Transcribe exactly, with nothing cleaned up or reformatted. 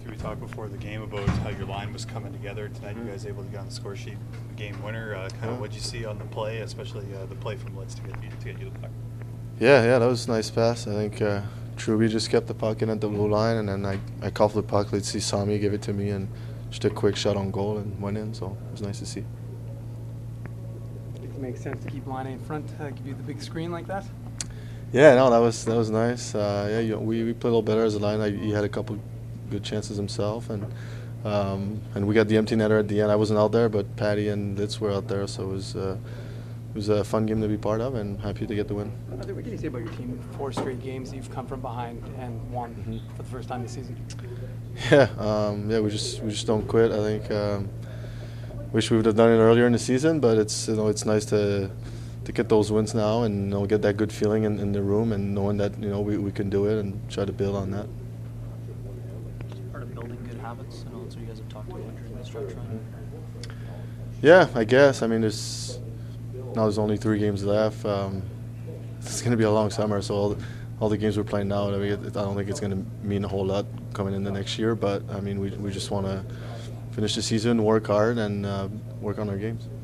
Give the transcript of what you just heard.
Matthew, we talked before the game about how your line was coming together tonight. You guys able to get on the score sheet, game winner. Uh, kind of what you see on the play, especially uh, the play from Litz to get you to get you the puck. Yeah, yeah, that was a nice pass. I think uh, Truby just kept the puck in at the blue line, and then I I cuffed the puck. Let's see, Sami gave it to me, and just a quick shot on goal and went in. So it was nice to see. It makes sense to keep Laine in front, uh, give you the big screen like that. Yeah, no, that was that was nice. Uh, yeah, you, we we played a little better as a line. I, he had a couple good chances himself, and um, and we got the empty netter at the end. I wasn't out there, but Patty and Litz were out there, so it was uh, it was a fun game to be part of, and happy to get the win. What can you say about your team? Four straight games you've come from behind and won mm-hmm. for the first time this season. Yeah, um, yeah, we just we just don't quit. I think um, wish we would have done it earlier in the season, but it's you know it's nice to to get those wins now and you know get that good feeling in, in the room and knowing that you know we we can do it and try to build on that. Part of building good habits. I know that's what you guys have talked about during the stretch run. Yeah, I guess. I mean, there's now there's only three games left. Um, it's going to be a long summer, so all the, all the games we're playing now, I, mean, I don't think it's going to mean a whole lot coming in the next year. But I mean, we we just want to finish the season, work hard, and uh, work on our games.